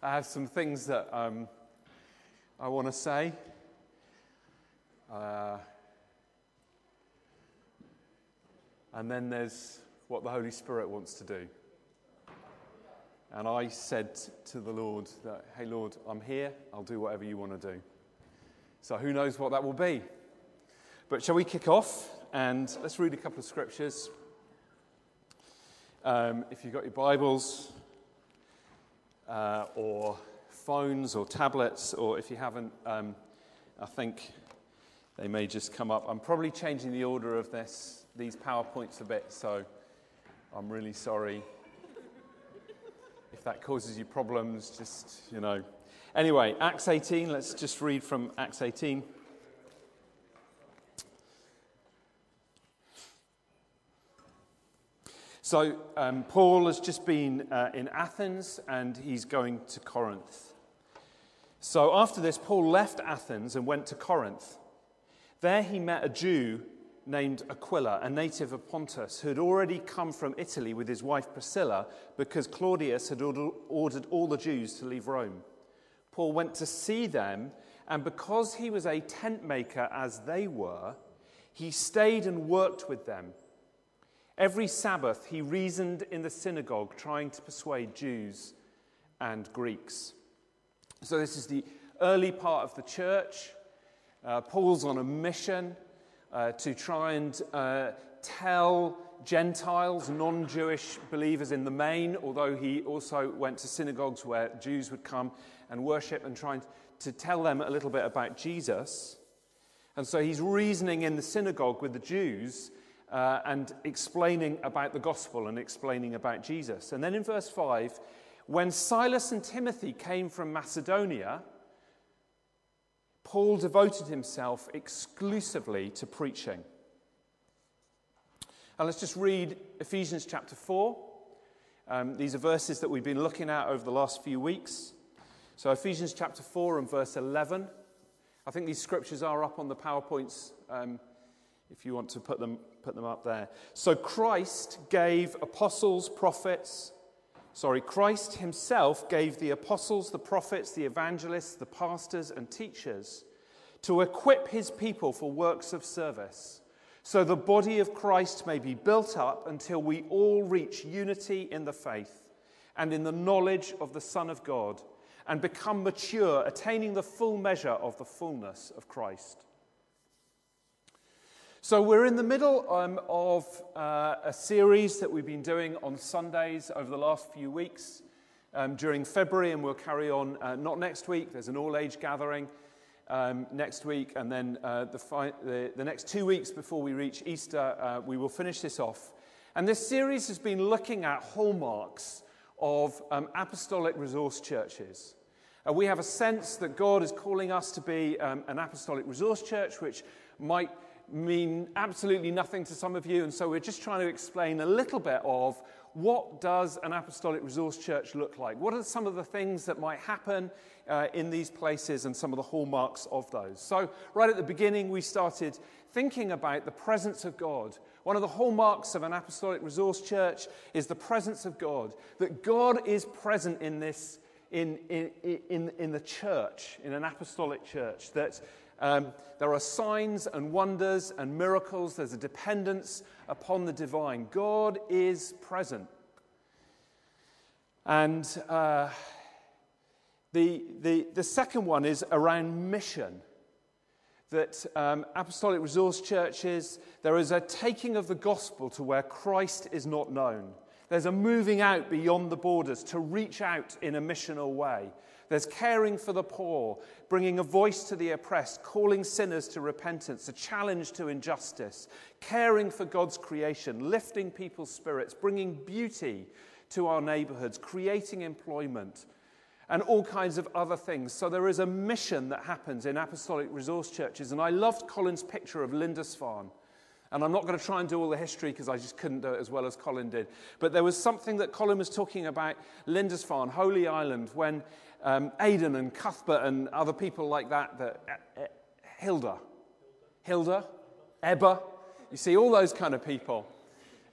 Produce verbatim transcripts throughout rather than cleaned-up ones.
I have some things that um, I want to say. Uh, and then there's what the Holy Spirit wants to do. And I said to the Lord that, hey, Lord, I'm here. I'll do whatever you want to do. So who knows what that will be. But shall we kick off? And let's read a couple of scriptures. Um, if you've got your Bibles uh, or phones or tablets, or if you haven't, um, I think they may just come up. I'm probably changing the order of this, these PowerPoints a bit, so I'm really sorry. If that causes you problems, just, you know. Anyway, Acts eighteen, let's just read from Acts eighteen. So, um, Paul has just been uh, in Athens and he's going to Corinth. So, after this, Paul left Athens and went to Corinth. There he met a Jew named Aquila, a native of Pontus, who had already come from Italy with his wife Priscilla because Claudius had ordered all the Jews to leave Rome. Paul went to see them, and because he was a tent maker as they were, he stayed and worked with them. Every Sabbath he reasoned in the synagogue, trying to persuade Jews and Greeks. So this is the early part of the church. Uh, Paul's on a mission Uh, to try and uh, tell Gentiles, non-Jewish believers in the main, although he also went to synagogues where Jews would come and worship, and trying to tell them a little bit about Jesus. And so he's reasoning in the synagogue with the Jews uh, and explaining about the gospel and explaining about Jesus. And then in verse five, when Silas and Timothy came from Macedonia, Paul devoted himself exclusively to preaching. And let's just read Ephesians chapter four. Um, these are verses that we've been looking at over the last few weeks. So Ephesians chapter four and verse eleven. I think these scriptures are up on the PowerPoints um, if you want to put them, put them up there. So Christ gave apostles, prophets, Sorry, Christ himself gave the apostles, the prophets, the evangelists, the pastors and teachers to equip his people for works of service, so the body of Christ may be built up until we all reach unity in the faith and in the knowledge of the Son of God, and become mature, attaining the full measure of the fullness of Christ. So we're in the middle um, of uh, a series that we've been doing on Sundays over the last few weeks um, during February, and we'll carry on uh, not next week. There's an all-age gathering um, next week, and then uh, the, fi- the, the next two weeks before we reach Easter, uh, we will finish this off. And this series has been looking at hallmarks of um, apostolic resource churches. Uh, we have a sense that God is calling us to be um, an apostolic resource church, which might mean absolutely nothing to some of you, and so we're just trying to explain a little bit of what does an apostolic resource church look like? What are some of the things that might happen uh, in these places and some of the hallmarks of those? So right at the beginning we started thinking about the presence of God. One of the hallmarks of an apostolic resource church is the presence of God, that God is present in this in in in, in the church, in an apostolic church, that Um, there are signs and wonders and miracles. There's a dependence upon the divine. God is present. And uh, the, the, the second one is around mission. That um, apostolic resource churches, there is a taking of the gospel to where Christ is not known. There's a moving out beyond the borders to reach out in a missional way. There's caring for the poor, bringing a voice to the oppressed, calling sinners to repentance, a challenge to injustice, caring for God's creation, lifting people's spirits, bringing beauty to our neighborhoods, creating employment, and all kinds of other things. So there is a mission that happens in apostolic resource churches. And I loved Colin's picture of Lindisfarne. And I'm not going to try and do all the history because I just couldn't do it as well as Colin did. But there was something that Colin was talking about, Lindisfarne, Holy Island, when um, Aidan and Cuthbert and other people like that, that uh, uh, Hilda, Hilda, Ebba, you see all those kind of people.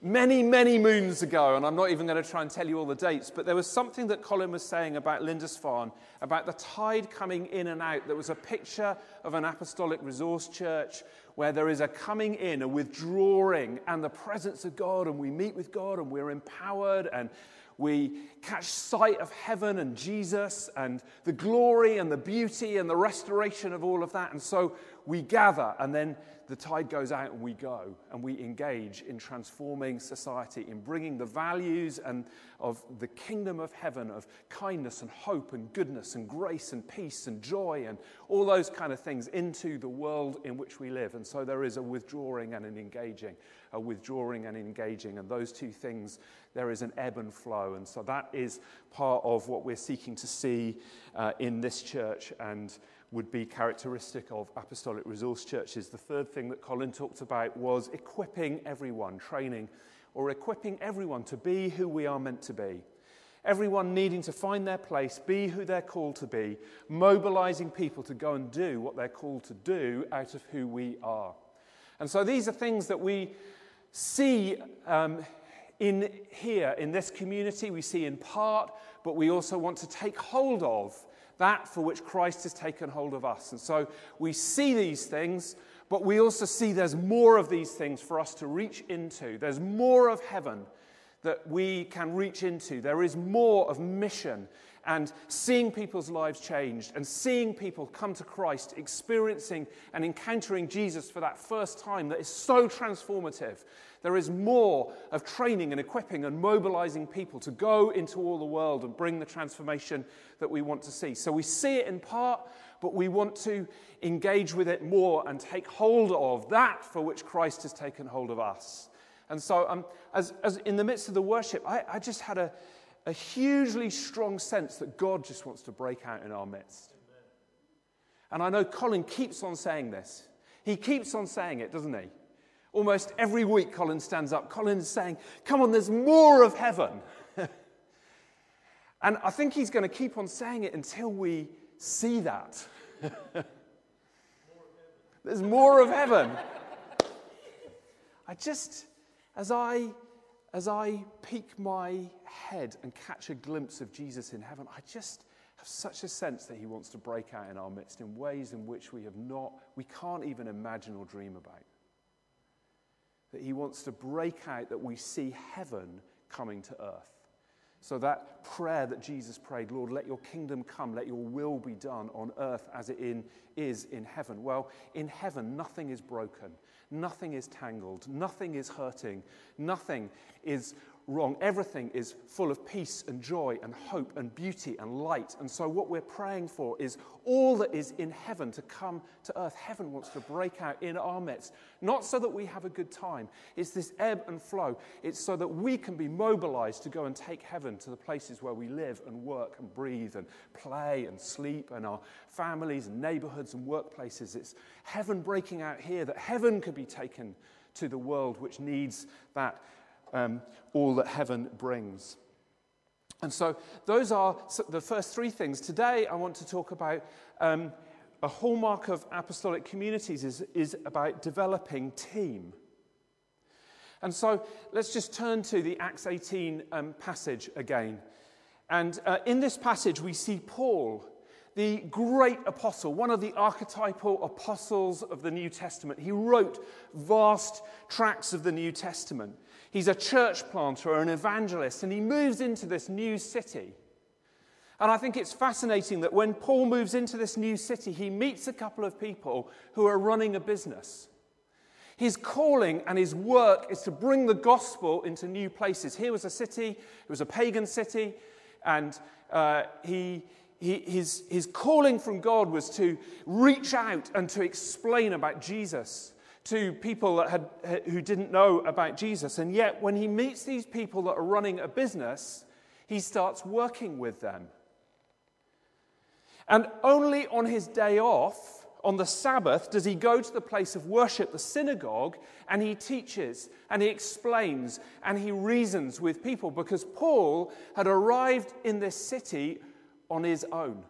many, many moons ago, and I'm not even going to try and tell you all the dates, but there was something that Colin was saying about Lindisfarne, about the tide coming in and out. There was a picture of an apostolic resource church where there is a coming in, a withdrawing, and the presence of God, and we meet with God, and we're empowered, and we catch sight of heaven and Jesus and the glory and the beauty and the restoration of all of that. And so we gather, and then the tide goes out and we go, and we engage in transforming society, in bringing the values and of the kingdom of heaven, of kindness and hope and goodness and grace and peace and joy and all those kind of things into the world in which we live. And so there is a withdrawing and an engaging, a withdrawing and engaging, and those two things, there is an ebb and flow. And so that is part of what we're seeking to see uh, in this church and would be characteristic of apostolic resource churches. The third thing that Colin talked about was equipping everyone, training, or equipping everyone to be who we are meant to be. Everyone needing to find their place, be who they're called to be, mobilizing people to go and do what they're called to do out of who we are. And so these are things that we see um, in here, in this community, we see in part, but we also want to take hold of that for which Christ has taken hold of us. And so we see these things, but we also see there's more of these things for us to reach into. There's more of heaven that we can reach into. There is more of mission and seeing people's lives changed and seeing people come to Christ, experiencing and encountering Jesus for that first time that is so transformative. There is more of training and equipping and mobilizing people to go into all the world and bring the transformation that we want to see. So we see it in part, but we want to engage with it more and take hold of that for which Christ has taken hold of us. And so um, as, as in the midst of the worship, I, I just had a, a hugely strong sense that God just wants to break out in our midst. Amen. And I know Colin keeps on saying this. He keeps on saying it, doesn't he? Almost every week Colin stands up. Colin is saying, come on, there's more of heaven. And I think he's going to keep on saying it until we see that. There's more of heaven. I just, as I, as I peek my head and catch a glimpse of Jesus in heaven, I just have such a sense that he wants to break out in our midst in ways in which we have not, we can't even imagine or dream about. That he wants to break out, that we see heaven coming to earth. So that prayer that Jesus prayed, Lord, let your kingdom come, let your will be done on earth as it in, is in heaven. Well, in heaven, nothing is broken, nothing is tangled, nothing is hurting, nothing is wrong. Everything is full of peace and joy and hope and beauty and light. And so what we're praying for is all that is in heaven to come to earth. Heaven wants to break out in our midst, not so that we have a good time. It's this ebb and flow. It's so that we can be mobilized to go and take heaven to the places where we live and work and breathe and play and sleep and our families and neighborhoods and workplaces. It's heaven breaking out here, that heaven could be taken to the world which needs that Um, all that heaven brings. And so those are the first three things. Today I want to talk about um, a hallmark of apostolic communities is, is about developing team. And so let's just turn to the Acts eighteen um, passage again. And uh, in this passage we see Paul, the great apostle, one of the archetypal apostles of the New Testament. He wrote vast tracts of the New Testament. He's a church planter, an evangelist, and he moves into this new city. And I think it's fascinating that when Paul moves into this new city, he meets a couple of people who are running a business. His calling and his work is to bring the gospel into new places. Here was a city, it was a pagan city, and uh, he... He, his, his calling from God was to reach out and to explain about Jesus to people that had, who didn't know about Jesus. And yet, when he meets these people that are running a business, he starts working with them. And only on his day off, on the Sabbath, does he go to the place of worship, the synagogue, and he teaches, and he explains, and he reasons with people, because Paul had arrived in this city on his own.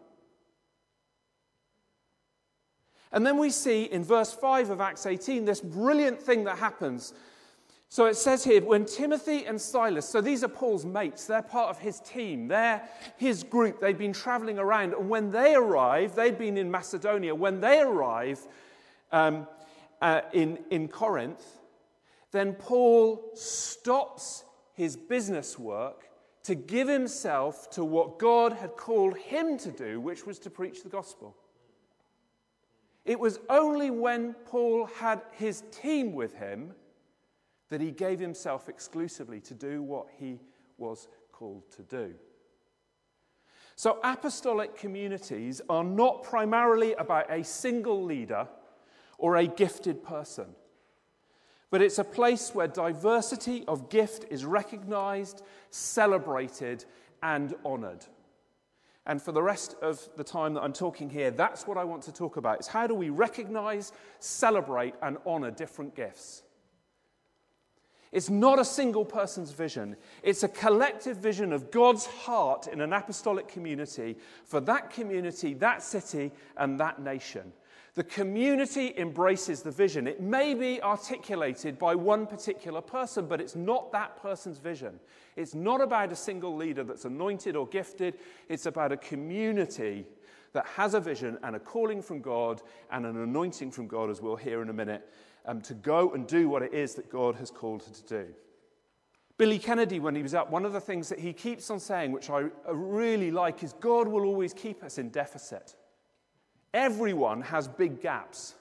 And then we see in verse five of Acts eighteen this brilliant thing that happens. So it says here, when Timothy and Silas, so these are Paul's mates, they're part of his team, they're his group, they've been traveling around, and when they arrive, they'd been in Macedonia, when they arrive um, uh, in, in Corinth, then Paul stops his business work to give himself to what God had called him to do, which was to preach the gospel. It was only when Paul had his team with him that he gave himself exclusively to do what he was called to do. So apostolic communities are not primarily about a single leader or a gifted person, but it's a place where diversity of gift is recognized, celebrated, and honored. And for the rest of the time that I'm talking here, that's what I want to talk about. Is how do we recognize, celebrate, and honor different gifts? It's not a single person's vision. It's a collective vision of God's heart in an apostolic community for that community, that city, and that nation. The community embraces the vision. It may be articulated by one particular person, but it's not that person's vision. It's not about a single leader that's anointed or gifted. It's about a community that has a vision and a calling from God and an anointing from God, as we'll hear in a minute, um, to go and do what it is that God has called her to do. Billy Kennedy, when he was up, one of the things that he keeps on saying, which I really like, is God will always keep us in deficit. Everyone has big gaps.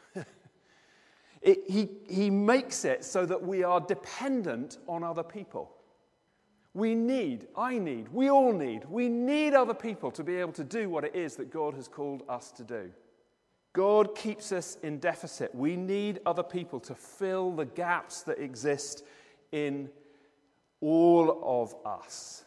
it, he, he makes it so that we are dependent on other people. We need, I need, we all need, we need other people to be able to do what it is that God has called us to do. God keeps us in deficit. We need other people to fill the gaps that exist in all of us.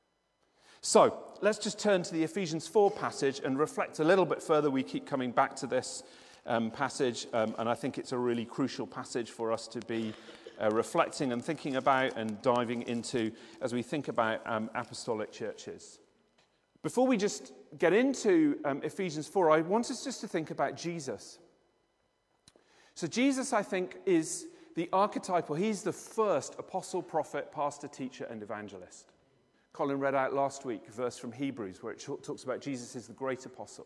So, let's just turn to the Ephesians four passage and reflect a little bit further. We keep coming back to this um, passage, um, and I think it's a really crucial passage for us to be uh, reflecting and thinking about and diving into as we think about um, apostolic churches. Before we just get into um, Ephesians four, I want us just to think about Jesus. So Jesus, I think, is the archetypal. He's the first apostle, prophet, pastor, teacher, and evangelist. Colin read out last week a verse from Hebrews where it talks about Jesus is the great apostle.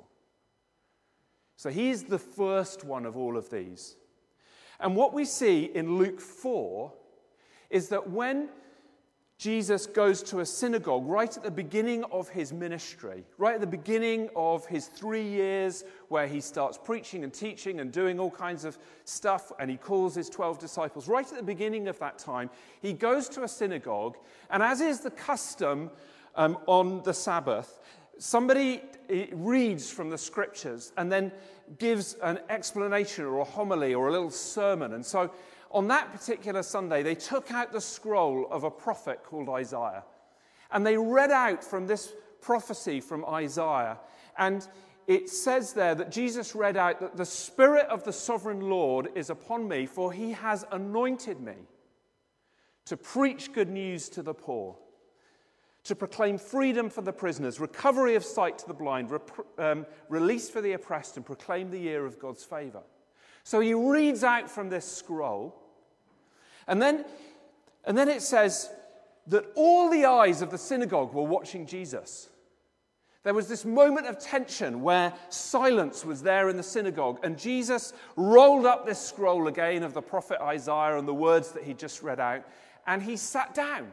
So he's the first one of all of these. And what we see in Luke four is that when Jesus goes to a synagogue right at the beginning of his ministry, right at the beginning of his three years where he starts preaching and teaching and doing all kinds of stuff, and he calls his twelve disciples. Right at the beginning of that time, he goes to a synagogue, and as is the custom um, on the Sabbath, somebody reads from the scriptures and then gives an explanation or a homily or a little sermon. And so on that particular Sunday, they took out the scroll of a prophet called Isaiah. And they read out from this prophecy from Isaiah. And it says there that Jesus read out that the Spirit of the Sovereign Lord is upon me, for he has anointed me to preach good news to the poor, to proclaim freedom for the prisoners, recovery of sight to the blind, rep- um, release for the oppressed, and proclaim the year of God's favor. So he reads out from this scroll, and then, and then it says that all the eyes of the synagogue were watching Jesus. There was this moment of tension where silence was there in the synagogue, and Jesus rolled up this scroll again of the prophet Isaiah and the words that he just read out, and he sat down.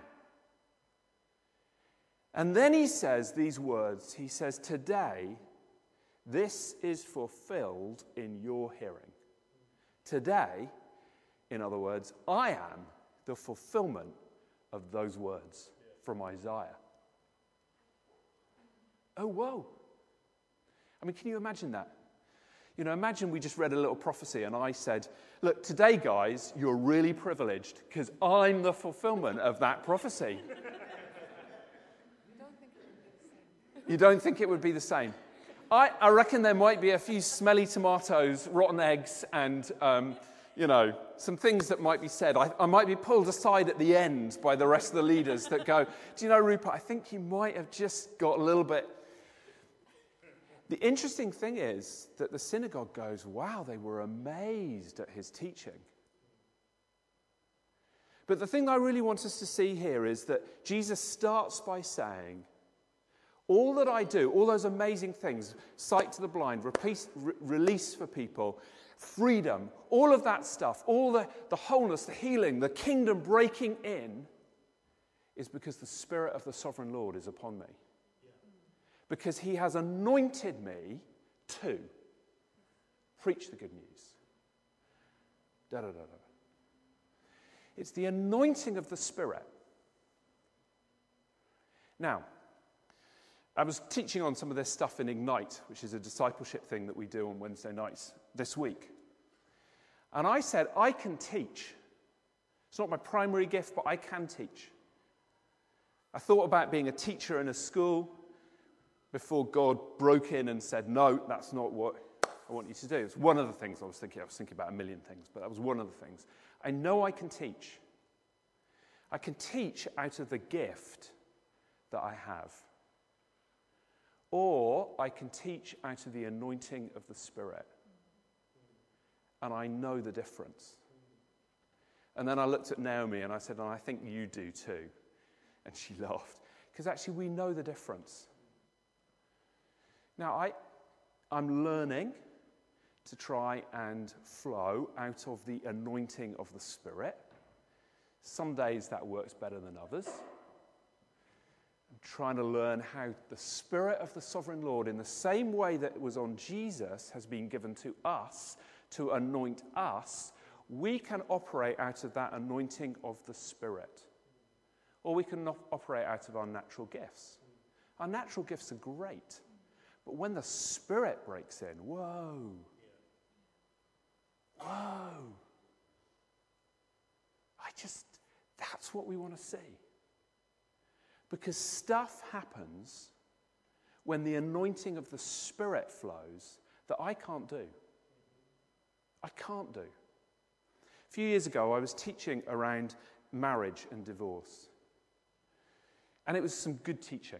And then he says these words. He says, "Today, this is fulfilled in your hearing." Today, in other words, I am the fulfillment of those words from Isaiah. Oh, whoa. I mean, can you imagine that? You know, imagine we just read a little prophecy and I said, look, today, guys, you're really privileged because I'm the fulfillment of that prophecy. You don't think it would be the same? I, I reckon there might be a few smelly tomatoes, rotten eggs, and, um, you know, some things that might be said. I, I might be pulled aside at the end by the rest of the leaders that go, do you know, Rupert, I think you might have just got a little bit. The interesting thing is that the synagogue goes, wow, they were amazed at his teaching. But the thing I really want us to see here is that Jesus starts by saying, all that I do, all those amazing things, sight to the blind, repeat, re- release for people, freedom, all of that stuff, all the, the wholeness, the healing, the kingdom breaking in, is because the Spirit of the Sovereign Lord is upon me. Yeah. Because he has anointed me to preach the good news. Da, da, da, da. It's the anointing of the Spirit. Now, I was teaching on some of this stuff in Ignite, which is a discipleship thing that we do on Wednesday nights this week. And I said, I can teach. It's not my primary gift, but I can teach. I thought about being a teacher in a school before God broke in and said, no, that's not what I want you to do. It's one of the things I was thinking. I was thinking about a million things, but that was one of the things. I know I can teach. I can teach out of the gift that I have. Or I can teach out of the anointing of the Spirit. And I know the difference. And then I looked at Naomi and I said, and I think you do too. And she laughed. Because actually we know the difference. Now, I, I'm learning to try and flow out of the anointing of the Spirit. Some days that works better than others. I'm trying to learn how the Spirit of the Sovereign Lord, in the same way that it was on Jesus, has been given to us to anoint us. We can operate out of that anointing of the Spirit. Or we can operate out of our natural gifts. Our natural gifts are great. But when the Spirit breaks in, whoa. Whoa. I just, that's what we want to see. Because stuff happens when the anointing of the Spirit flows that I can't do. I can't do. A few years ago, I was teaching around marriage and divorce. And it was some good teaching.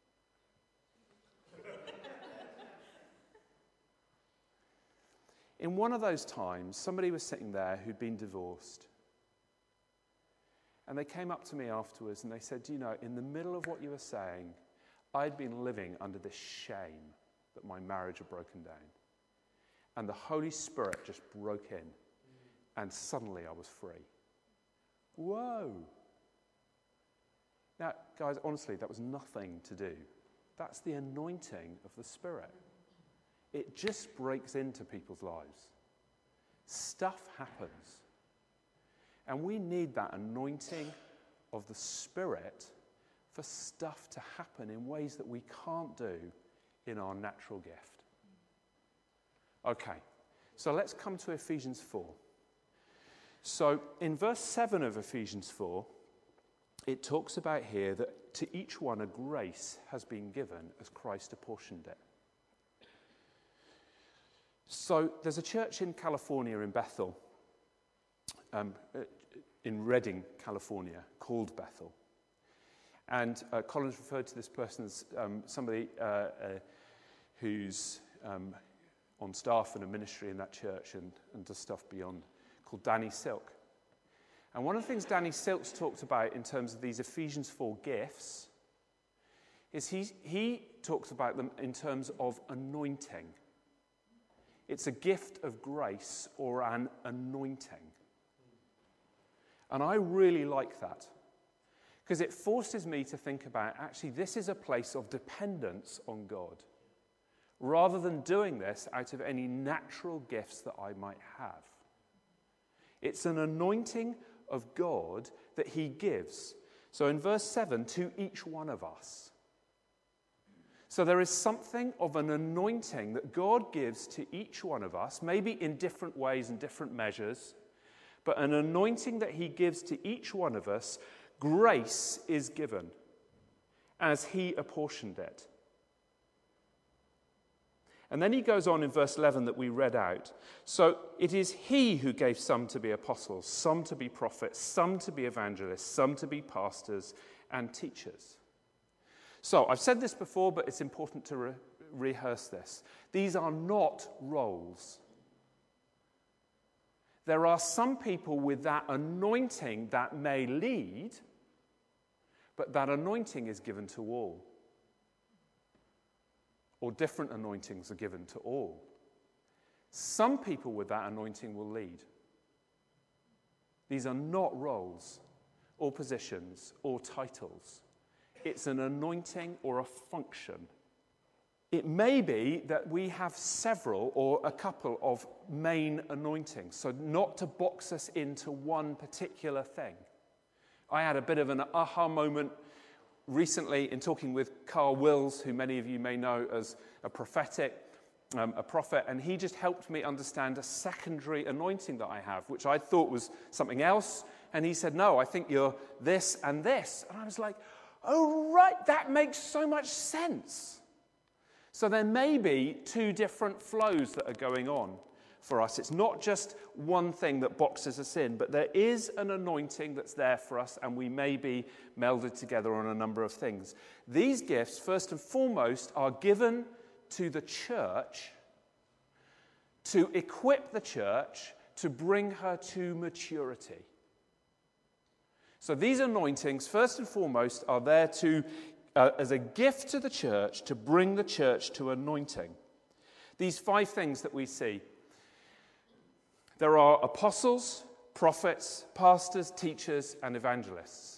In one of those times, somebody was sitting there who'd been divorced. And they came up to me afterwards and they said, do you know, in the middle of what you were saying, I'd been living under this shame that my marriage had broken down. And the Holy Spirit just broke in. And suddenly I was free. Whoa. Now, guys, honestly, that was nothing to do. That's the anointing of the Spirit. It just breaks into people's lives. Stuff happens. And we need that anointing of the Spirit for stuff to happen in ways that we can't do in our natural gift. Okay, so let's come to Ephesians four. So in verse seven of Ephesians four, it talks about here that to each one a grace has been given as Christ apportioned it. So there's a church in California, in Bethel, um, in Redding, California, called Bethel. And uh, Collins referred to this person as um, somebody uh, uh, who's um, on staff and a ministry in that church and, and does stuff beyond, called Danny Silk. And one of the things Danny Silk's talked about in terms of these Ephesians four gifts is he, he talks about them in terms of anointing. It's a gift of grace or an anointing. And I really like that because it forces me to think about, actually, this is a place of dependence on God rather than doing this out of any natural gifts that I might have. It's an anointing of God that he gives. So in verse seven, to each one of us. So there is something of an anointing that God gives to each one of us, maybe in different ways and different measures, but an anointing that he gives to each one of us. Grace is given as he apportioned it. And then he goes on in verse eleven that we read out. So it is he who gave some to be apostles, some to be prophets, some to be evangelists, some to be pastors and teachers. So I've said this before, but it's important to re- rehearse this. These are not roles. There are some people with that anointing that may lead, but that anointing is given to all. Or different anointings are given to all. Some people with that anointing will lead. These are not roles or positions or titles. It's an anointing or a function. It may be that we have several or a couple of main anointings, so not to box us into one particular thing. I had a bit of an aha moment recently in talking with Carl Wills, who many of you may know as a prophetic, um, a prophet, and he just helped me understand a secondary anointing that I have, which I thought was something else, and he said, no, I think you're this and this. And I was like, oh, right, that makes so much sense. So there may be two different flows that are going on for us. It's not just one thing that boxes us in, but there is an anointing that's there for us, and we may be melded together on a number of things. These gifts, first and foremost, are given to the church to equip the church to bring her to maturity. So these anointings, first and foremost, are there to, uh, as a gift to the church, to bring the church to anointing. These five things that we see. There are apostles, prophets, pastors, teachers, and evangelists.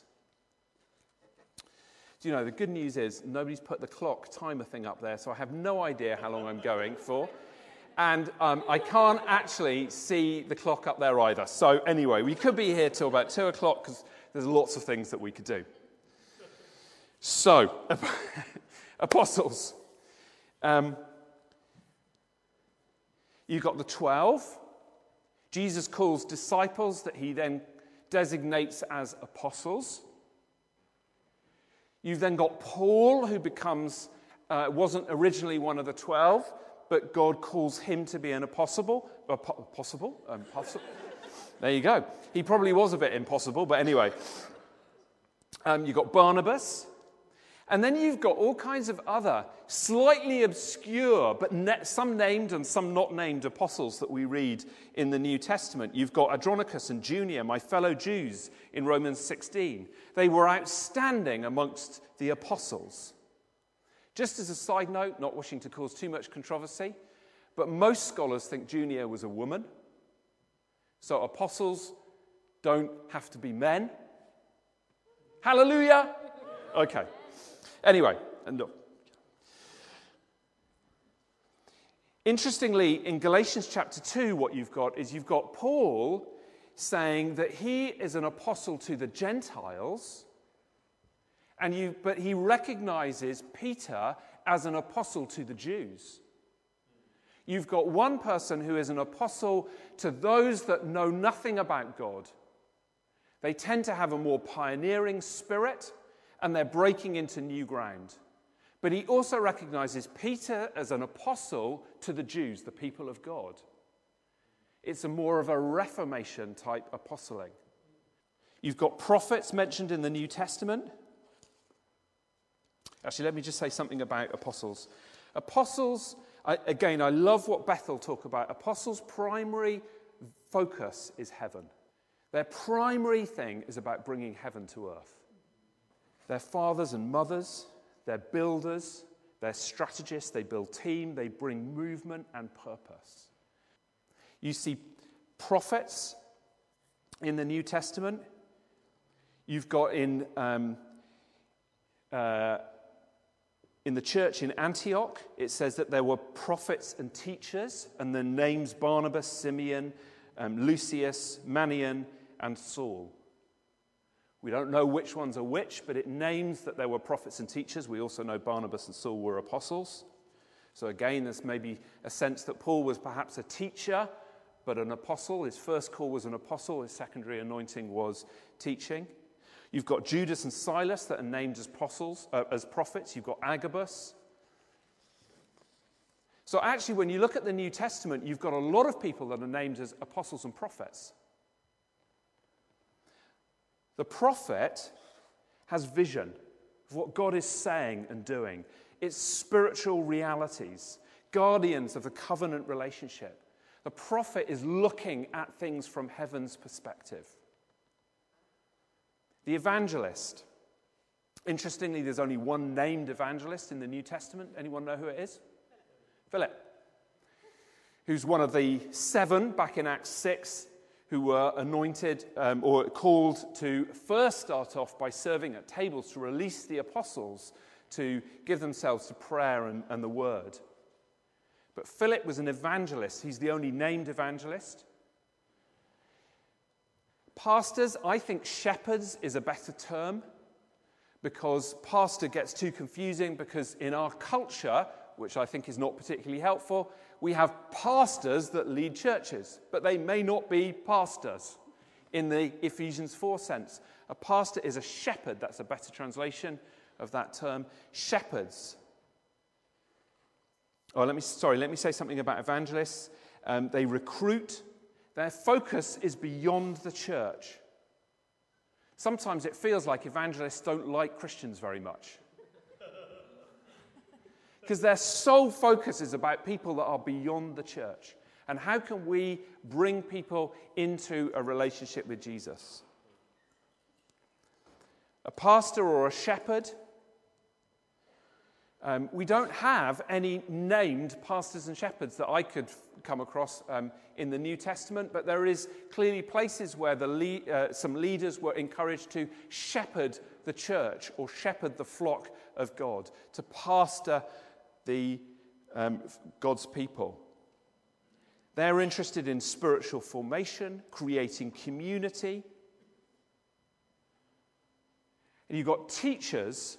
Do you know, the good news is nobody's put the clock timer thing up there, so I have no idea how long I'm going for. And um, I can't actually see the clock up there either. So anyway, we could be here till about two o'clock because there's lots of things that we could do. So, apostles. Um, you've got the twelve. Jesus calls disciples that he then designates as apostles. You've then got Paul, who becomes, uh, wasn't originally one of the twelve, but God calls him to be an apostle. Uh, possible? Um, apostle. There you go. He probably was a bit impossible, but anyway. Um, you've got Barnabas. And then you've got all kinds of other slightly obscure, but ne- some named and some not named apostles that we read in the New Testament. You've got Andronicus and Junia, my fellow Jews, in Romans sixteen. They were outstanding amongst the apostles. Just as a side note, not wishing to cause too much controversy, but most scholars think Junia was a woman. So apostles don't have to be men. Hallelujah! Okay. Anyway, and look. Interestingly, in Galatians chapter two, what you've got is you've got Paul saying that he is an apostle to the Gentiles, and you, but he recognizes Peter as an apostle to the Jews. You've got one person who is an apostle to those that know nothing about God. They tend to have a more pioneering spirit, and they're breaking into new ground. But he also recognizes Peter as an apostle to the Jews, the people of God. It's a more of a Reformation type apostling. You've got prophets mentioned in the New Testament. Actually, let me just say something about apostles. Apostles, I, again, I love what Bethel talk about. Apostles' primary focus is heaven. Their primary thing is about bringing heaven to earth. They're fathers and mothers, they're builders, they're strategists, they build team, they bring movement and purpose. You see prophets in the New Testament. You've got in, um, uh, in the church in Antioch, it says that there were prophets and teachers, and the names Barnabas, Simeon, um, Lucius, Manaen, and Saul. We don't know which ones are which, but it names that there were prophets and teachers. We also know Barnabas and Saul were apostles. So again, there's maybe a sense that Paul was perhaps a teacher, but an apostle. His first call was an apostle. His secondary anointing was teaching. You've got Judas and Silas that are named as apostles, uh, as prophets. You've got Agabus. So actually, when you look at the New Testament, you've got a lot of people that are named as apostles and prophets. The prophet has vision of what God is saying and doing. It's spiritual realities, guardians of the covenant relationship. The prophet is looking at things from heaven's perspective. The evangelist. Interestingly, there's only one named evangelist in the New Testament. Anyone know who it is? Philip. Philip, who's one of the seven back in Acts six who were anointed um, or called to first start off by serving at tables to release the apostles to give themselves to prayer and, and the word. But Philip was an evangelist. He's the only named evangelist. Pastors, I think shepherds is a better term, because pastor gets too confusing, because in our culture, which I think is not particularly helpful, we have pastors that lead churches, but they may not be pastors in the Ephesians four sense. A pastor is a shepherd. That's a better translation of that term. Shepherds. Oh, let me, sorry, let me say something about evangelists. Um, they recruit. Their focus is beyond the church. Sometimes it feels like evangelists don't like Christians very much, because their sole focus is about people that are beyond the church. And how can we bring people into a relationship with Jesus? A pastor or a shepherd. Um, we don't have any named pastors and shepherds that I could come across um, in the New Testament, but there is clearly places where the le- uh, some leaders were encouraged to shepherd the church or shepherd the flock of God, to pastor the um, God's people. They're interested in spiritual formation, creating community. And you've got teachers.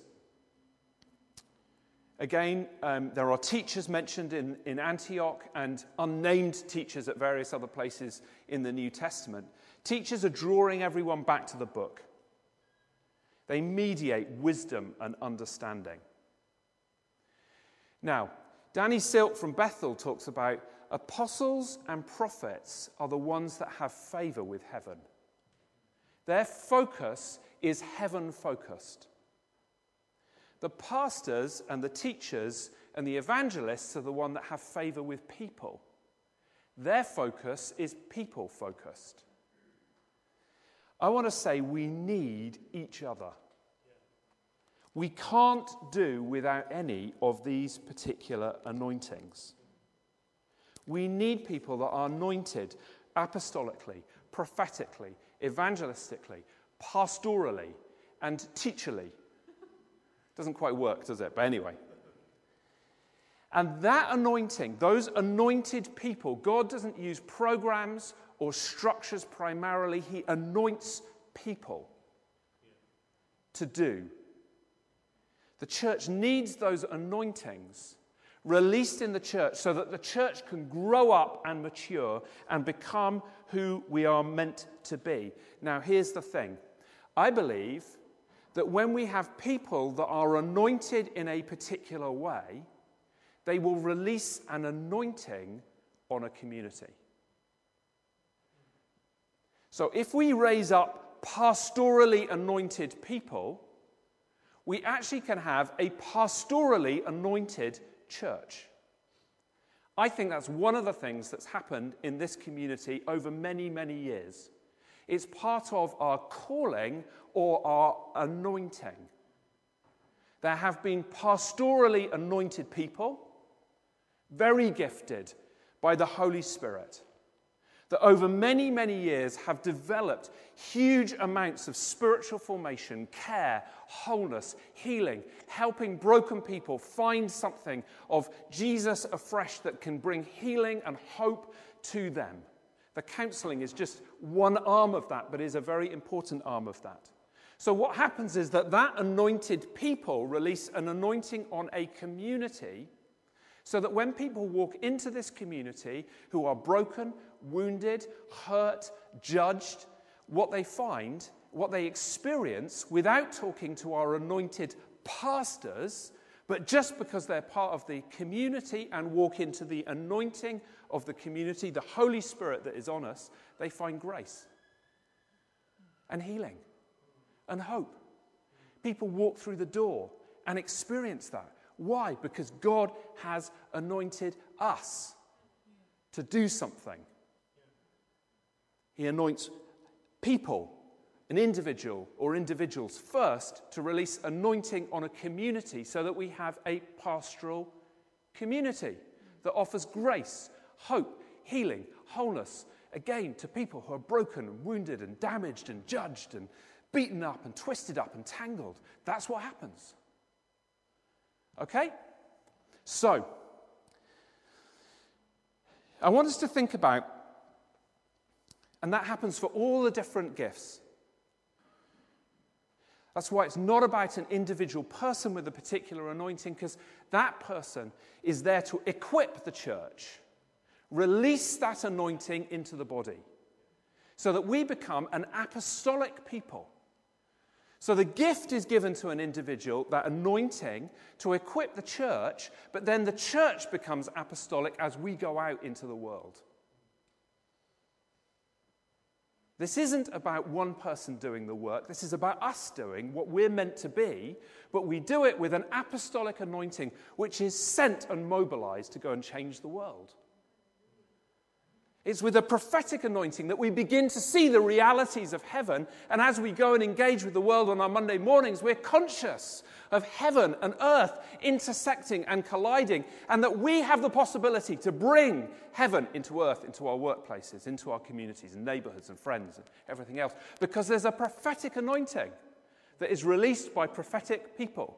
Again, um, there are teachers mentioned in, in Antioch and unnamed teachers at various other places in the New Testament. Teachers are drawing everyone back to the book. They mediate wisdom and understanding. Now, Danny Silk from Bethel talks about apostles and prophets are the ones that have favor with heaven. Their focus is heaven-focused. The pastors and the teachers and the evangelists are the ones that have favor with people. Their focus is people-focused. I want to say we need each other. We can't do without any of these particular anointings. We need people that are anointed apostolically, prophetically, evangelistically, pastorally, and teacherly. Doesn't quite work, does it? But anyway. And that anointing, those anointed people, God doesn't use programs or structures primarily. He anoints people to do. The church needs those anointings released in the church so that the church can grow up and mature and become who we are meant to be. Now, here's the thing. I believe that when we have people that are anointed in a particular way, they will release an anointing on a community. So if we raise up pastorally anointed people, we actually can have a pastorally anointed church. I think that's one of the things that's happened in this community over many, many years. It's part of our calling or our anointing. There have been pastorally anointed people, very gifted by the Holy Spirit, that over many, many years have developed huge amounts of spiritual formation, care, wholeness, healing, helping broken people find something of Jesus afresh that can bring healing and hope to them. The counseling is just one arm of that, but is a very important arm of that. So what happens is that that anointed people release an anointing on a community so that when people walk into this community who are broken, wounded, hurt, judged, what they find, what they experience without talking to our anointed pastors, but just because they're part of the community and walk into the anointing of the community, the Holy Spirit that is on us, they find grace and healing and hope. People walk through the door and experience that. Why? Because God has anointed us to do something. He anoints people, an individual or individuals first, to release anointing on a community so that we have a pastoral community that offers grace, hope, healing, wholeness, again, to people who are broken and wounded and damaged and judged and beaten up and twisted up and tangled. That's what happens. Okay? So, I want us to think about, and that happens for all the different gifts. That's why it's not about an individual person with a particular anointing, because that person is there to equip the church, release that anointing into the body, so that we become an apostolic people. So the gift is given to an individual, that anointing, to equip the church, but then the church becomes apostolic as we go out into the world. This isn't about one person doing the work. This is about us doing what we're meant to be, but we do it with an apostolic anointing, which is sent and mobilized to go and change the world. It's with a prophetic anointing that we begin to see the realities of heaven, and as we go and engage with the world on our Monday mornings, we're conscious of heaven and earth intersecting and colliding, and that we have the possibility to bring heaven into earth, into our workplaces, into our communities and neighborhoods and friends and everything else, because there's a prophetic anointing that is released by prophetic people.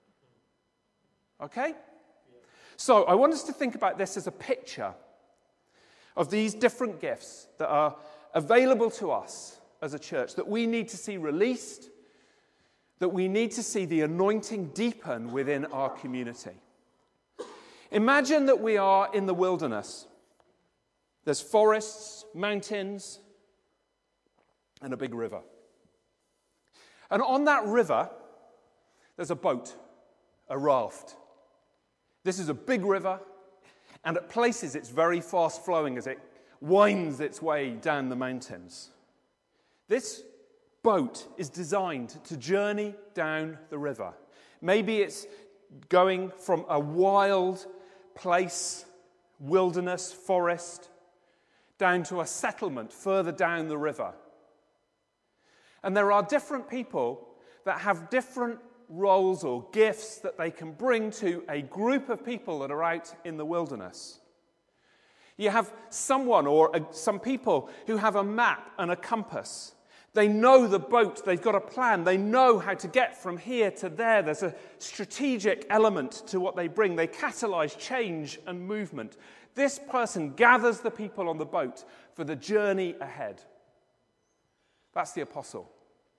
Okay? So I want us to think about this as a picture of these different gifts that are available to us as a church, that we need to see released, that we need to see the anointing deepen within our community. Imagine that we are in the wilderness. There's forests, mountains, and a big river. And on that river, there's a boat, a raft. This is a big river, and at places it's very fast flowing as it winds its way down the mountains. This boat is designed to journey down the river. Maybe it's going from a wild place, wilderness, forest, down to a settlement further down the river. And there are different people that have different roles or gifts that they can bring to a group of people that are out in the wilderness. You have someone or a, some people who have a map and a compass. They know the boat, they've got a plan, they know how to get from here to there. There's a strategic element to what they bring. They catalyze change and movement. This person gathers the people on the boat for the journey ahead. That's the apostle.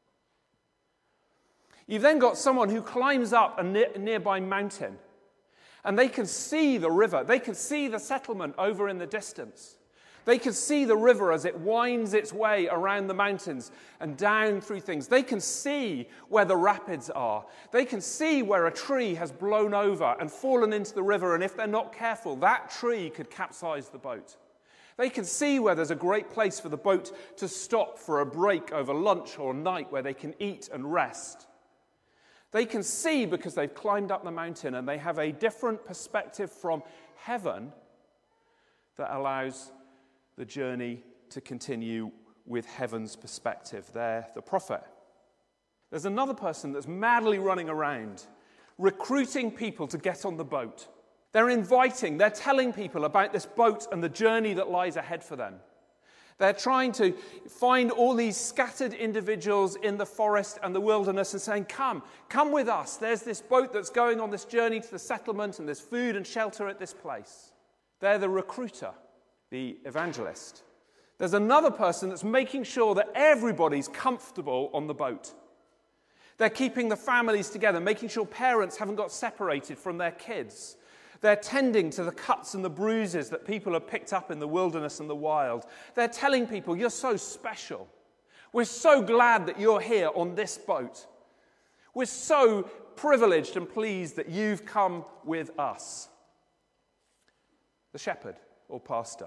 You've then got someone who climbs up a ne- nearby mountain, and they can see the river. They can see the settlement over in the distance. They can see the river as it winds its way around the mountains and down through things. They can see where the rapids are. They can see where a tree has blown over and fallen into the river, and if they're not careful, that tree could capsize the boat. They can see where there's a great place for the boat to stop for a break over lunch or night where they can eat and rest. They can see because they've climbed up the mountain, and they have a different perspective from heaven that allows the journey to continue with heaven's perspective. They're the prophet. There's another person that's madly running around, recruiting people to get on the boat. They're inviting, they're telling people about this boat and the journey that lies ahead for them. They're trying to find all these scattered individuals in the forest and the wilderness and saying, come, come with us. There's this boat that's going on this journey to the settlement, and there's food and shelter at this place. They're the recruiter, the evangelist. There's another person that's making sure that everybody's comfortable on the boat. They're keeping the families together, making sure parents haven't got separated from their kids. They're tending to the cuts and the bruises that people have picked up in the wilderness and the wild. They're telling people, you're so special. We're so glad that you're here on this boat. We're so privileged and pleased that you've come with us. The shepherd or pastor.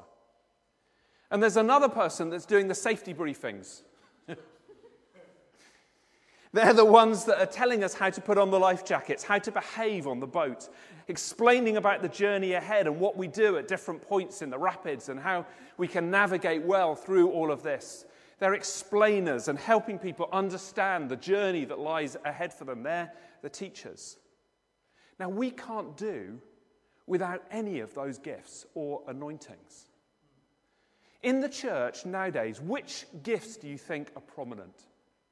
And there's another person that's doing the safety briefings. They're the ones that are telling us how to put on the life jackets, how to behave on the boat, explaining about the journey ahead and what we do at different points in the rapids and how we can navigate well through all of this. They're explainers and helping people understand the journey that lies ahead for them. They're the teachers. Now, we can't do without any of those gifts or anointings. In the church nowadays, which gifts do you think are prominent?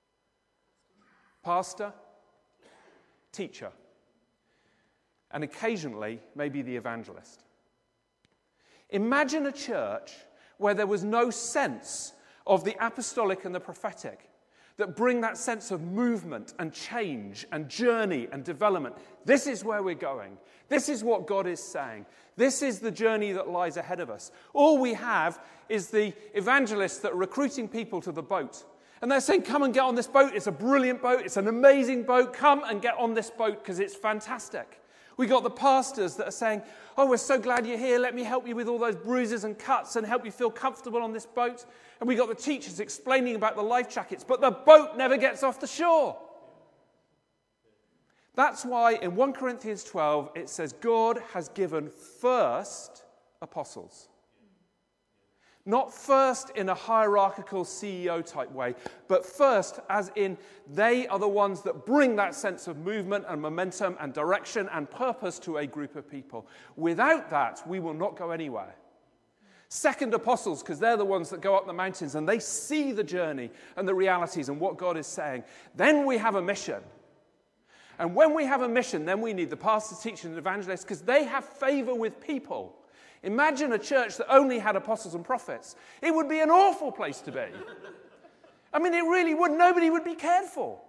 Pastor, teacher, and occasionally maybe the evangelist. Imagine a church where there was no sense of the apostolic and the prophetic that bring that sense of movement and change and journey and development. This is where we're going. This is what God is saying. This is the journey that lies ahead of us. All we have is the evangelists that are recruiting people to the boat. And they're saying, come and get on this boat. It's a brilliant boat. It's an amazing boat. Come and get on this boat because it's fantastic. We got the pastors that are saying, oh, we're so glad you're here. Let me help you with all those bruises and cuts and help you feel comfortable on this boat. And we got the teachers explaining about the life jackets, but the boat never gets off the shore. That's why in First Corinthians twelve, it says God has given first apostles. Not first in a hierarchical C E O type way, but first as in they are the ones that bring that sense of movement and momentum and direction and purpose to a group of people. Without that, we will not go anywhere. Second, apostles, because they're the ones that go up the mountains and they see the journey and the realities and what God is saying. Then we have a mission. And when we have a mission, then we need the pastors, teachers, and evangelists because they have favor with people. Imagine a church that only had apostles and prophets. It would be an awful place to be. I mean, it really would. Nobody would be cared for.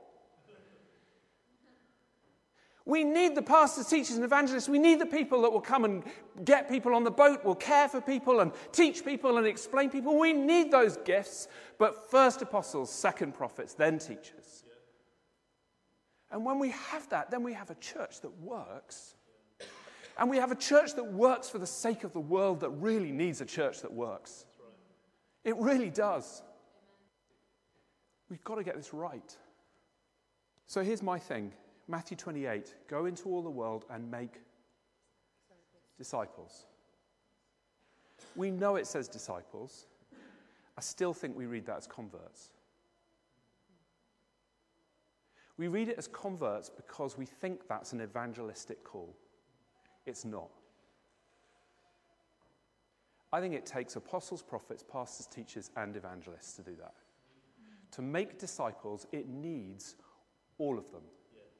We need the pastors, teachers, and evangelists. We need the people that will come and get people on the boat, will care for people and teach people and explain people. We need those gifts. But first apostles, second prophets, then teachers. And when we have that, then we have a church that works. And we have a church that works for the sake of the world that really needs a church that works. It really does. We've got to get this right. So here's my thing. Matthew twenty-eight, go into all the world and make disciples. We know it says disciples. I still think we read that as converts. We read it as converts because we think that's an evangelistic call. It's not. I think it takes apostles, prophets, pastors, teachers, and evangelists to do that. To make disciples, it needs all of them.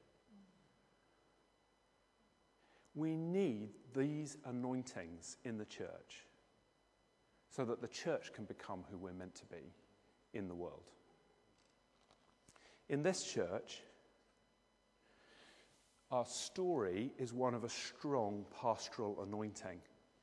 We need these anointings in the church so that the church can become who we're meant to be in the world. In this church, our story is one of a strong pastoral anointing,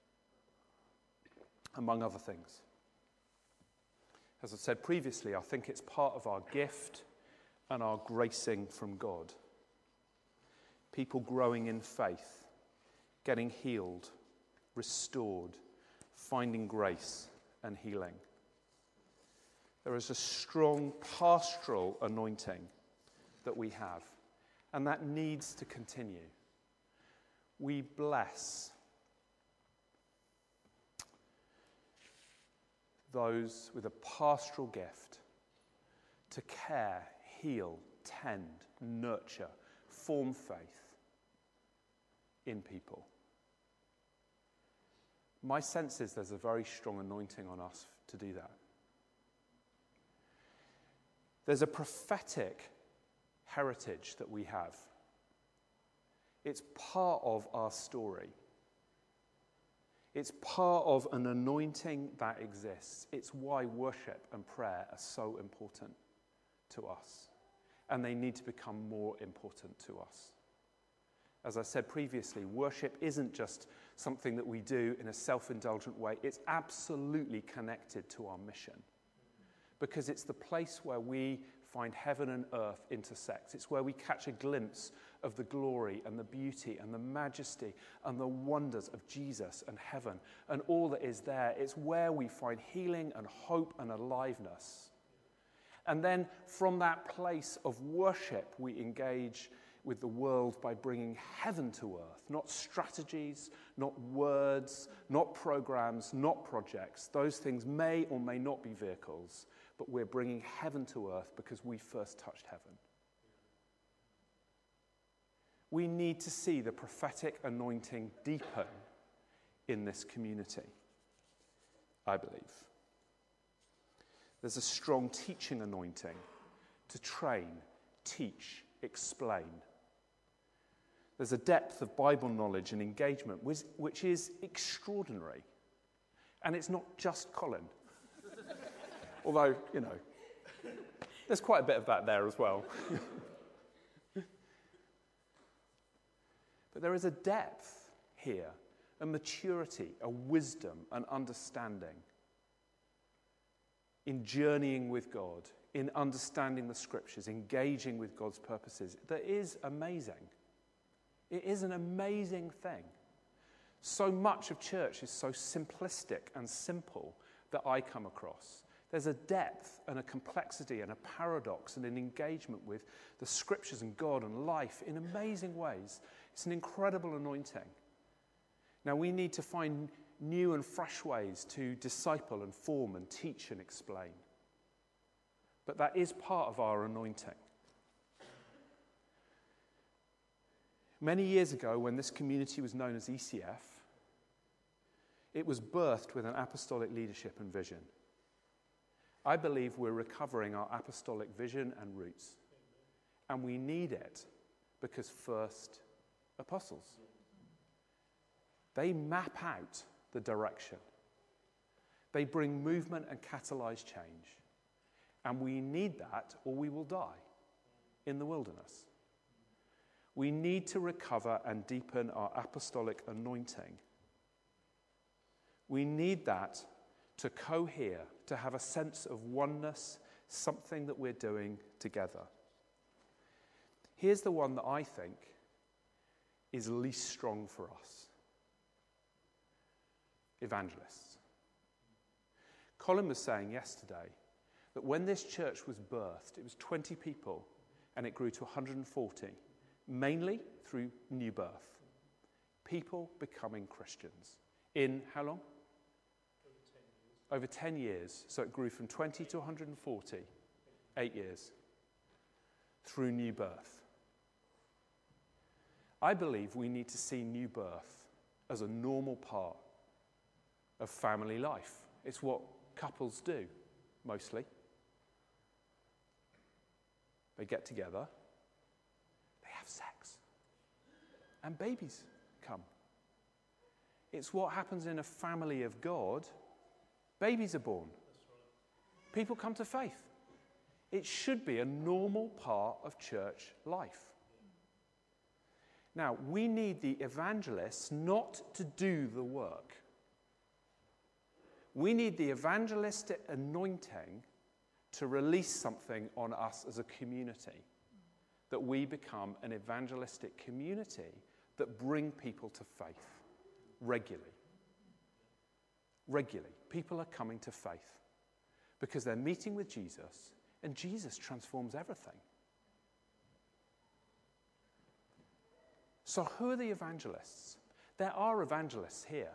among other things. As I said previously, I think it's part of our gift and our gracing from God. People growing in faith, getting healed, restored, finding grace and healing. There is a strong pastoral anointing that we have, and that needs to continue. We bless those with a pastoral gift to care, heal, tend, nurture, form faith in people. My sense is there's a very strong anointing on us to do that. There's a prophetic heritage that we have. It's part of our story. It's part of an anointing that exists. It's why worship and prayer are so important to us. And they need to become more important to us. As I said previously, worship isn't just something that we do in a self-indulgent way. It's absolutely connected to our mission. Because it's the place where we find heaven and earth intersect. It's where we catch a glimpse of the glory and the beauty and the majesty and the wonders of Jesus and heaven and all that is there. It's where we find healing and hope and aliveness. And then from that place of worship, we engage with the world by bringing heaven to earth, not strategies, not words, not programs, not projects. Those things may or may not be vehicles, but we're bringing heaven to earth because we first touched heaven. We need to see the prophetic anointing deepen in this community, I believe. There's a strong teaching anointing to train, teach, explain. There's a depth of Bible knowledge and engagement which, which is extraordinary. And it's not just Colin. Although, you know, there's quite a bit of that there as well. But there is a depth here, a maturity, a wisdom, an understanding in journeying with God, in understanding the scriptures, engaging with God's purposes, that is amazing. It is an amazing thing. So much of church is so simplistic and simple that I come across. There's a depth and a complexity and a paradox and an engagement with the scriptures and God and life in amazing ways. It's an incredible anointing. Now we need to find new and fresh ways to disciple and form and teach and explain. But that is part of our anointing. Many years ago, when this community was known as E C F, it was birthed with an apostolic leadership and vision. I believe we're recovering our apostolic vision and roots. And we need it because first, apostles. They map out the direction. They bring movement and catalyze change. And we need that or we will die in the wilderness. We need to recover and deepen our apostolic anointing. We need that to cohere, to have a sense of oneness, something that we're doing together. Here's the one that I think is least strong for us. Evangelists. Colin was saying yesterday that when this church was birthed, it was twenty people and it grew to one hundred forty, mainly through new birth. People becoming Christians. In how long? Over ten years. So it grew from twenty to one hundred forty, eight years, through new birth. I believe we need to see new birth as a normal part of family life. It's what couples do, mostly. They get together, they have sex, and babies come. It's what happens in a family of God. Babies are born. People come to faith. It should be a normal part of church life. Now, we need the evangelists not to do the work. We need the evangelistic anointing to release something on us as a community, that we become an evangelistic community that bring people to faith regularly. Regularly. People are coming to faith because they're meeting with Jesus, and Jesus transforms everything. So who are the evangelists? There are evangelists here.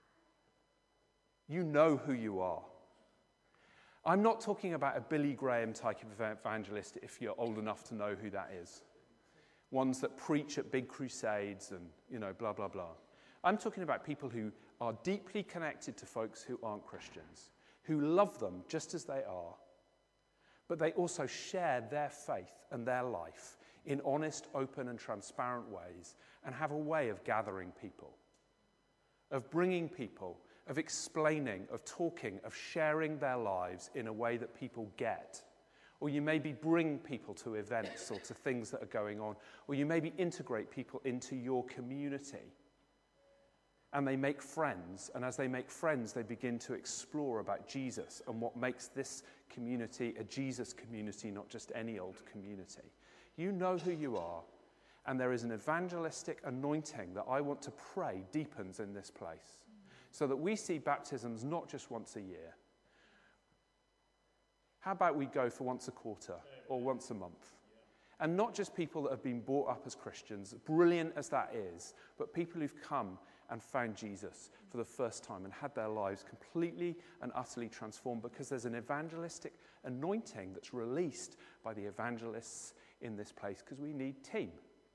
You know who you are. I'm not talking about a Billy Graham type of evangelist if you're old enough to know who that is. Ones that preach at big crusades and, you know, blah, blah, blah. I'm talking about people who are deeply connected to folks who aren't Christians, who love them just as they are, but they also share their faith and their life in honest, open, and transparent ways, and have a way of gathering people, of bringing people, of explaining, of talking, of sharing their lives in a way that people get. Or you maybe bring people to events or to things that are going on, or you maybe integrate people into your community. And they make friends, and as they make friends, they begin to explore about Jesus and what makes this community a Jesus community, not just any old community. You know who you are, and there is an evangelistic anointing that I want to pray deepens in this place, so that we see baptisms not just once a year. How about we go for once a quarter or once a month? And not just people that have been brought up as Christians, brilliant as that is, but people who've come and found Jesus for the first time and had their lives completely and utterly transformed because there's an evangelistic anointing that's released by the evangelists in this place because we need team.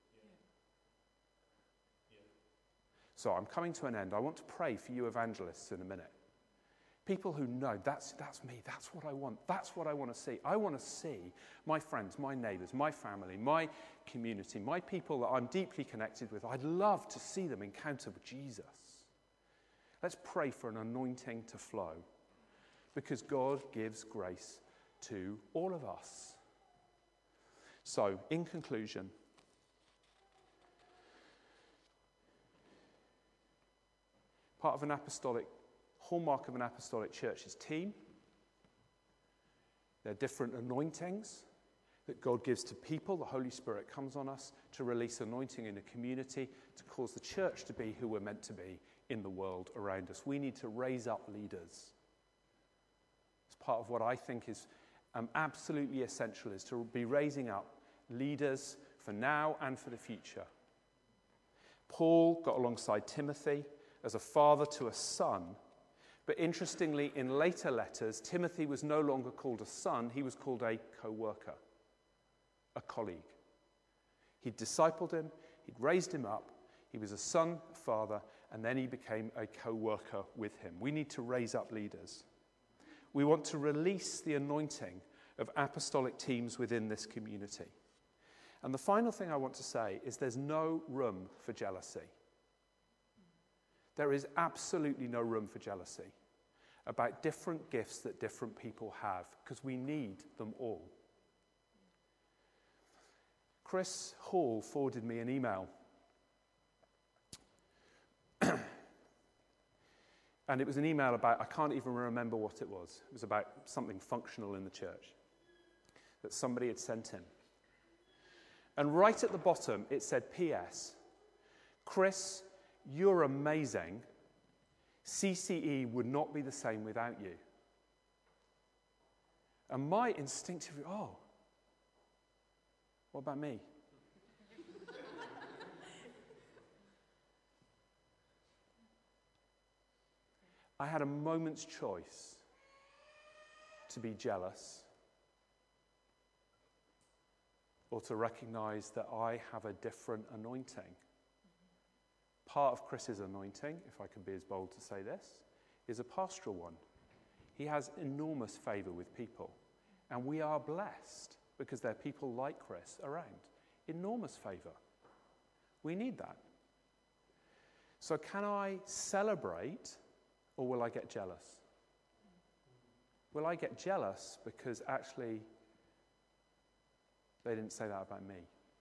So I'm coming to an end. I want to pray for you evangelists in a minute. People who know, that's, that's me, that's what I want, that's what I want to see. I want to see my friends, my neighbours, my family, my community, my people that I'm deeply connected with. I'd love to see them encounter with Jesus. Let's pray for an anointing to flow because God gives grace to all of us. So, in conclusion, part of an apostolic hallmark of an apostolic church is team. There are different anointings that God gives to people. The Holy Spirit comes on us to release anointing in a community to cause the church to be who we're meant to be in the world around us. We need to raise up leaders. It's part of what I think is um, absolutely essential, is to be raising up leaders for now and for the future. Paul got alongside Timothy as a father to a son. But interestingly, in later letters, Timothy was no longer called a son, he was called a co-worker, a colleague. He'd discipled him, he'd raised him up, he was a son, a father, and then he became a co-worker with him. We need to raise up leaders. We want to release the anointing of apostolic teams within this community. And the final thing I want to say is there's no room for jealousy. There is absolutely no room for jealousy about different gifts that different people have, because we need them all. Chris Hall forwarded me an email. And it was an email about, I can't even remember what it was. It was about something functional in the church that somebody had sent him. And right at the bottom, it said, P S, Chris, you're amazing. C C E would not be the same without you. And my instinctive, oh, what about me? I had a moment's choice to be jealous or to recognize that I have a different anointing. Part of Chris's anointing, if I can be as bold to say this, is a pastoral one. He has enormous favor with people. And we are blessed because there are people like Chris around. Enormous favor. We need that. So can I celebrate or will I get jealous? Will I get jealous because actually they didn't say that about me?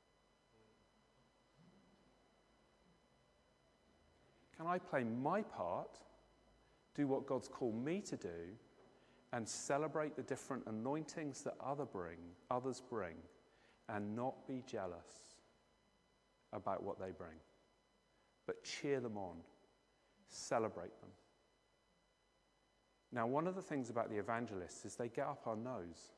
Can I play my part, do what God's called me to do, and celebrate the different anointings that other bring, others bring, and not be jealous about what they bring, but cheer them on, celebrate them? Now, one of the things about the evangelists is they get up our nose.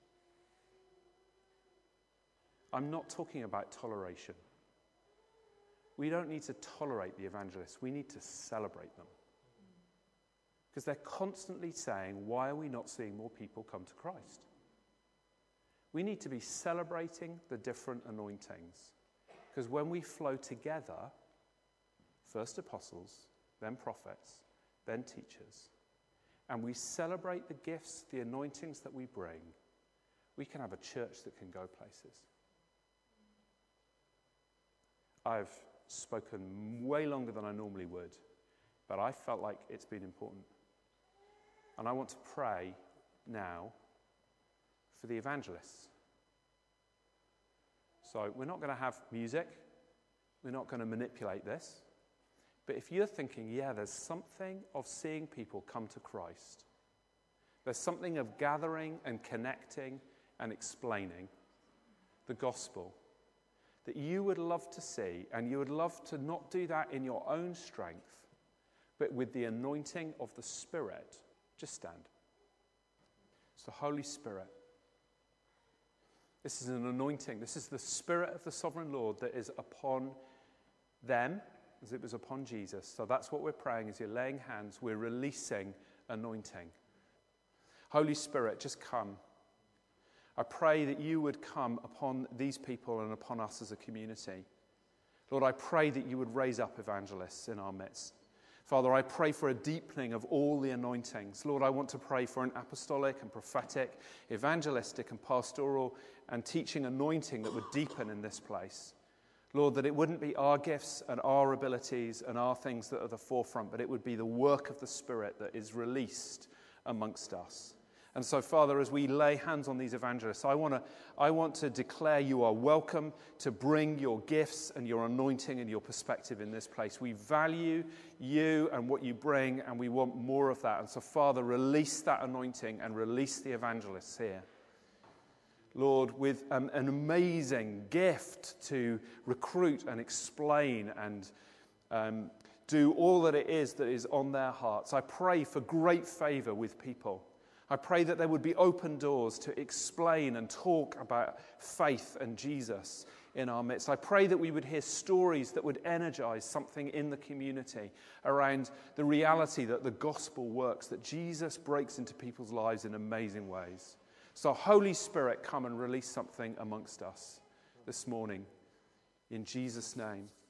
I'm not talking about toleration. We don't need to tolerate the evangelists. We need to celebrate them. Because they're constantly saying, why are we not seeing more people come to Christ? We need to be celebrating the different anointings. Because when we flow together, first apostles, then prophets, then teachers, and we celebrate the gifts, the anointings that we bring, we can have a church that can go places. I've spoken way longer than I normally would, but I felt like it's been important. And I want to pray now for the evangelists. So we're not going to have music. We're not going to manipulate this. But if you're thinking, yeah, there's something of seeing people come to Christ, there's something of gathering and connecting and explaining the gospel that you would love to see, and you would love to not do that in your own strength, but with the anointing of the Spirit, just stand. It's the Holy Spirit. This is an anointing. This is the Spirit of the Sovereign Lord that is upon them as it was upon Jesus. So that's what we're praying as you're laying hands. We're releasing anointing. Holy Spirit, just come. I pray that you would come upon these people and upon us as a community. Lord, I pray that you would raise up evangelists in our midst. Father, I pray for a deepening of all the anointings. Lord, I want to pray for an apostolic and prophetic, evangelistic and pastoral and teaching anointing that would deepen in this place. Lord, that it wouldn't be our gifts and our abilities and our things that are the forefront, but it would be the work of the Spirit that is released amongst us. And so, Father, as we lay hands on these evangelists, I want to I want to declare you are welcome to bring your gifts and your anointing and your perspective in this place. We value you and what you bring, and we want more of that. And so, Father, release that anointing and release the evangelists here. Lord, with um, an amazing gift to recruit and explain and um, do all that it is that is on their hearts. I pray for great favor with people. I pray that there would be open doors to explain and talk about faith and Jesus in our midst. I pray that we would hear stories that would energize something in the community around the reality that the gospel works, that Jesus breaks into people's lives in amazing ways. So, Holy Spirit, come and release something amongst us this morning. In Jesus' name.